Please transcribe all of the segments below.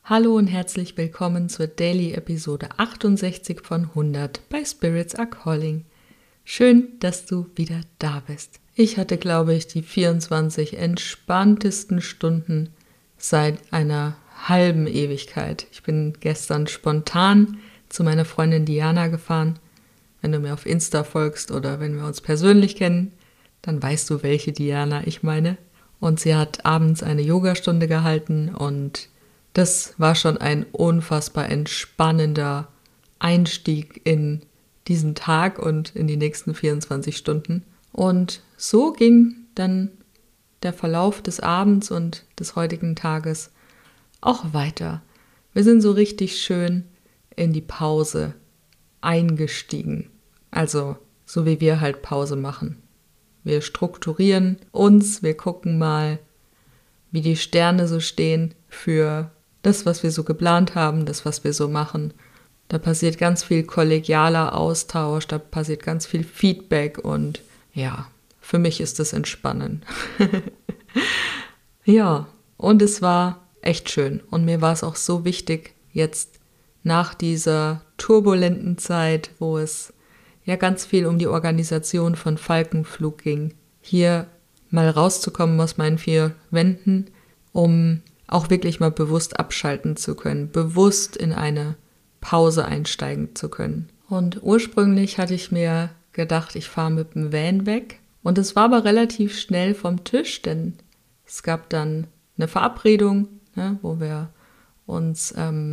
Hallo und herzlich willkommen zur Daily Episode 68 von 100 bei Spirits Are Calling. Schön, dass du wieder da bist. Ich hatte, glaube ich, die 24 entspanntesten Stunden seit einer halben Ewigkeit. Ich bin gestern spontan zu meiner Freundin Diana gefahren. Wenn du mir auf Insta folgst oder wenn wir uns persönlich kennen, dann weißt du, welche Diana ich meine. Und sie hat abends eine Yogastunde gehalten und das war schon ein unfassbar entspannender Einstieg in diesen Tag und in die nächsten 24 Stunden. Und so ging dann der Verlauf des Abends und des heutigen Tages auch weiter. Wir sind so richtig schön in die Pause eingestiegen. Also so wie wir halt Pause machen. Wir strukturieren uns, wir gucken mal, wie die Sterne so stehen für das, was wir so geplant haben, das, was wir so machen. Da passiert ganz viel kollegialer Austausch, da passiert ganz viel Feedback und ja, für mich ist das Entspannen. Ja, und es war echt schön und mir war es auch so wichtig, jetzt nach dieser turbulenten Zeit, wo es ja ganz viel um die Organisation von Falkenflug ging, hier mal rauszukommen aus meinen 4 Wänden, um auch wirklich mal bewusst abschalten zu können, bewusst in eine Pause einsteigen zu können. Und ursprünglich hatte ich mir gedacht, ich fahre mit dem Van weg. Und es war aber relativ schnell vom Tisch, denn es gab dann eine Verabredung, wo wir uns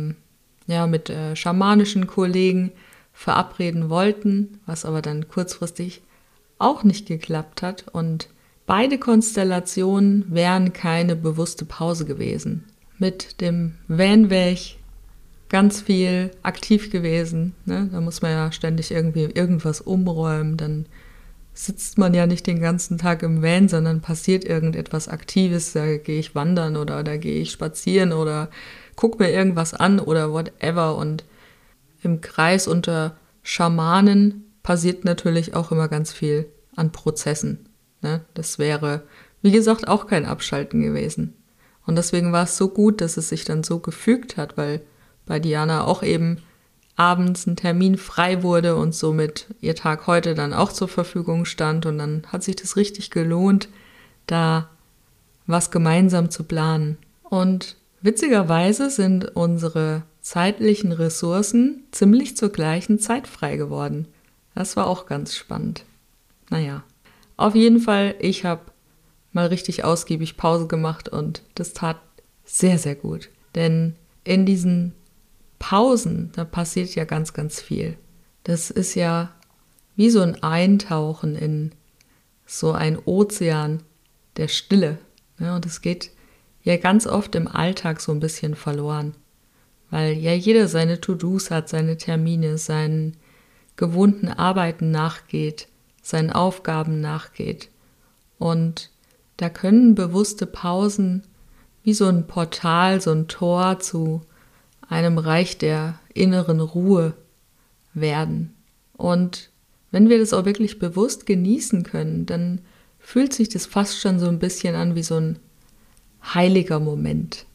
mit schamanischen Kollegen verabreden wollten, was aber dann kurzfristig auch nicht geklappt hat. Und beide Konstellationen wären keine bewusste Pause gewesen. Mit dem Van wäre ich ganz viel aktiv gewesen. Da muss man ja ständig irgendwie irgendwas umräumen. Dann sitzt man ja nicht den ganzen Tag im Van, sondern passiert irgendetwas Aktives. Da gehe ich wandern oder da gehe ich spazieren oder gucke mir irgendwas an oder whatever. Und im Kreis unter Schamanen passiert natürlich auch immer ganz viel an Prozessen. Das wäre, wie gesagt, auch kein Abschalten gewesen. Und deswegen war es so gut, dass es sich dann so gefügt hat, weil bei Diana auch eben abends ein Termin frei wurde und somit ihr Tag heute dann auch zur Verfügung stand. Und dann hat sich das richtig gelohnt, da was gemeinsam zu planen. Und witzigerweise sind unsere zeitlichen Ressourcen ziemlich zur gleichen Zeit frei geworden. Das war auch ganz spannend. Naja. Auf jeden Fall, ich habe mal richtig ausgiebig Pause gemacht und das tat sehr, sehr gut. Denn in diesen Pausen, da passiert ja ganz, ganz viel. Das ist ja wie so ein Eintauchen in so ein Ozean der Stille. Und es geht ja ganz oft im Alltag so ein bisschen verloren. Weil ja jeder seine To-Dos hat, seine Termine, seinen gewohnten Arbeiten nachgeht, seinen Aufgaben nachgeht. Und da können bewusste Pausen wie so ein Portal, so ein Tor zu einem Reich der inneren Ruhe werden. Und wenn wir das auch wirklich bewusst genießen können, dann fühlt sich das fast schon so ein bisschen an wie so ein heiliger Moment,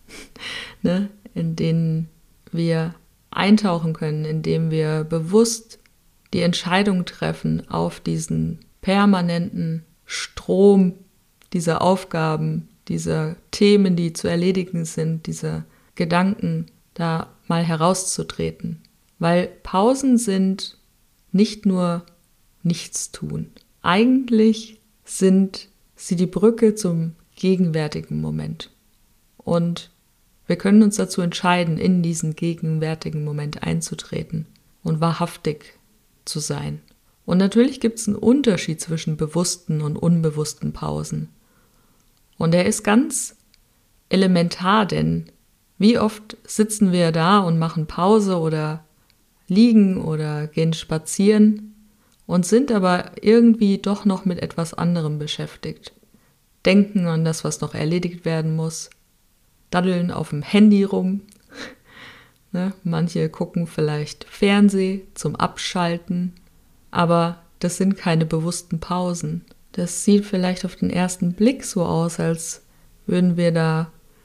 in den wir eintauchen können, in dem wir bewusst die Entscheidung treffen, auf diesen permanenten Strom dieser Aufgaben, dieser Themen, die zu erledigen sind, dieser Gedanken, da mal herauszutreten. Weil Pausen sind nicht nur Nichtstun. Eigentlich sind sie die Brücke zum gegenwärtigen Moment. Und wir können uns dazu entscheiden, in diesen gegenwärtigen Moment einzutreten und wahrhaftig zu sein. Und natürlich gibt es einen Unterschied zwischen bewussten und unbewussten Pausen. Und er ist ganz elementar, denn wie oft sitzen wir da und machen Pause oder liegen oder gehen spazieren und sind aber irgendwie doch noch mit etwas anderem beschäftigt. Denken an das, was noch erledigt werden muss, daddeln auf dem Handy rum. Manche gucken vielleicht Fernsehen zum Abschalten, aber das sind keine bewussten Pausen. Das sieht vielleicht auf den ersten Blick so aus, als würden wir da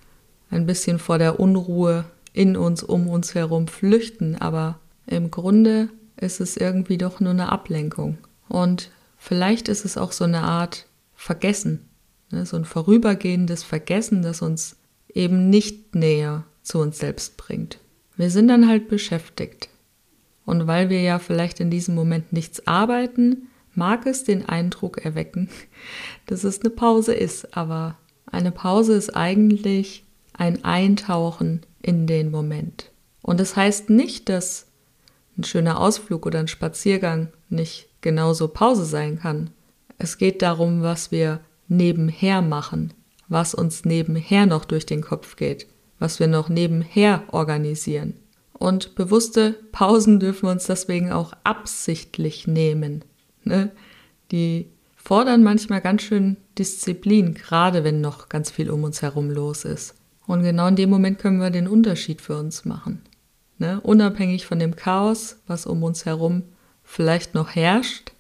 ein bisschen vor der Unruhe in uns, um uns herum flüchten, aber im Grunde ist es irgendwie doch nur eine Ablenkung. Und vielleicht ist es auch so eine Art Vergessen, ne? So ein vorübergehendes Vergessen, das uns eben nicht näher zu uns selbst bringt. Wir sind dann halt beschäftigt. Und weil wir ja vielleicht in diesem Moment nichts arbeiten, mag es den Eindruck erwecken, dass es eine Pause ist. Aber eine Pause ist eigentlich ein Eintauchen in den Moment. Und das heißt nicht, dass ein schöner Ausflug oder ein Spaziergang nicht genauso Pause sein kann. Es geht darum, was wir nebenher machen, was uns nebenher noch durch den Kopf geht, was wir noch nebenher organisieren. Und bewusste Pausen dürfen wir uns deswegen auch absichtlich nehmen. Ne? Die fordern manchmal ganz schön Disziplin, gerade wenn noch ganz viel um uns herum los ist. Und genau in dem Moment können wir den Unterschied für uns machen. Ne? Unabhängig von dem Chaos, was um uns herum vielleicht noch herrscht,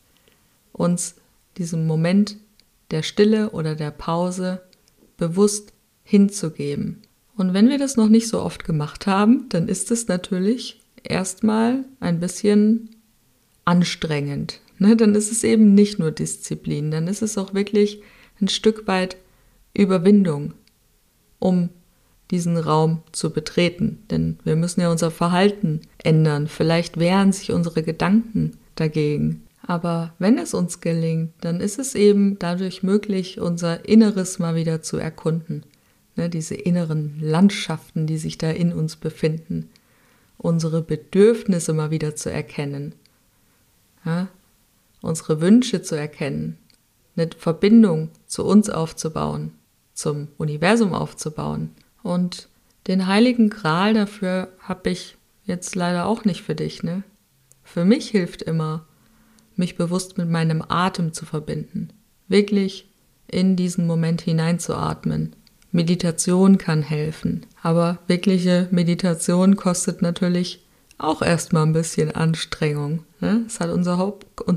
uns diesem Moment der Stille oder der Pause bewusst hinzugeben. Und wenn wir das noch nicht so oft gemacht haben, dann ist es natürlich erstmal ein bisschen anstrengend. Ne? Dann ist es eben nicht nur Disziplin, dann ist es auch wirklich ein Stück weit Überwindung, um diesen Raum zu betreten. Denn wir müssen ja unser Verhalten ändern. Vielleicht wehren sich unsere Gedanken dagegen. Aber wenn es uns gelingt, dann ist es eben dadurch möglich, unser Inneres mal wieder zu erkunden. Ne, diese inneren Landschaften, die sich da in uns befinden. Unsere Bedürfnisse mal wieder zu erkennen. Ja, unsere Wünsche zu erkennen. Eine Verbindung zu uns aufzubauen. Zum Universum aufzubauen. Und den heiligen Gral dafür habe ich jetzt leider auch nicht für dich. Ne? Für mich hilft immer, mich bewusst mit meinem Atem zu verbinden. Wirklich in diesen Moment hineinzuatmen. Meditation kann helfen, aber wirkliche Meditation kostet natürlich auch erstmal ein bisschen Anstrengung. Ne? Das hat unser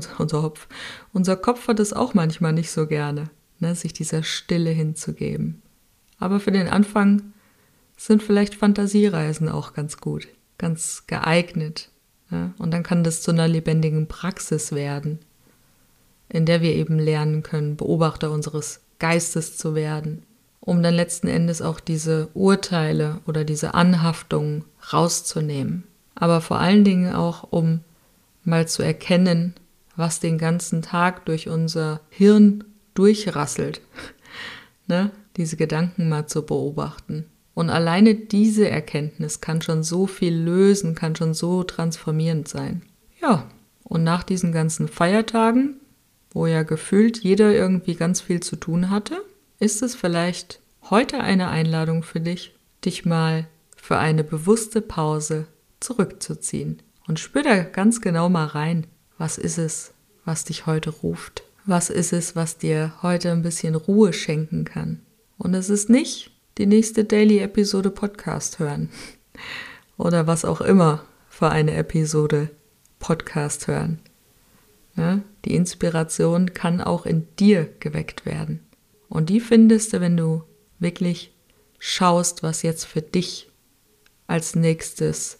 Kopf hat es auch manchmal nicht so gerne, ne? Sich dieser Stille hinzugeben. Aber für den Anfang sind vielleicht Fantasiereisen auch ganz gut, ganz geeignet. Ne? Und dann kann das zu einer lebendigen Praxis werden, in der wir eben lernen können, Beobachter unseres Geistes zu werden, um dann letzten Endes auch diese Urteile oder diese Anhaftungen rauszunehmen. Aber vor allen Dingen auch, um mal zu erkennen, was den ganzen Tag durch unser Hirn durchrasselt. Ne? Diese Gedanken mal zu beobachten. Und alleine diese Erkenntnis kann schon so viel lösen, kann schon so transformierend sein. Ja, und nach diesen ganzen Feiertagen, wo ja gefühlt jeder irgendwie ganz viel zu tun hatte, ist es vielleicht heute eine Einladung für dich, dich mal für eine bewusste Pause zurückzuziehen. Und spür da ganz genau mal rein, was ist es, was dich heute ruft? Was ist es, was dir heute ein bisschen Ruhe schenken kann? Und es ist nicht die nächste Daily-Episode Podcast hören oder was auch immer für eine Episode Podcast hören. Ja, die Inspiration kann auch in dir geweckt werden. Und die findest du, wenn du wirklich schaust, was jetzt für dich als nächstes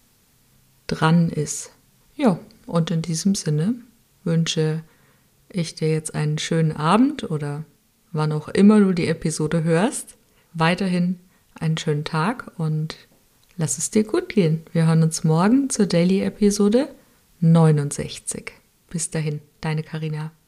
dran ist. Ja, und in diesem Sinne wünsche ich dir jetzt einen schönen Abend oder wann auch immer du die Episode hörst. Weiterhin einen schönen Tag und lass es dir gut gehen. Wir hören uns morgen zur Daily-Episode 69. Bis dahin, deine Carina.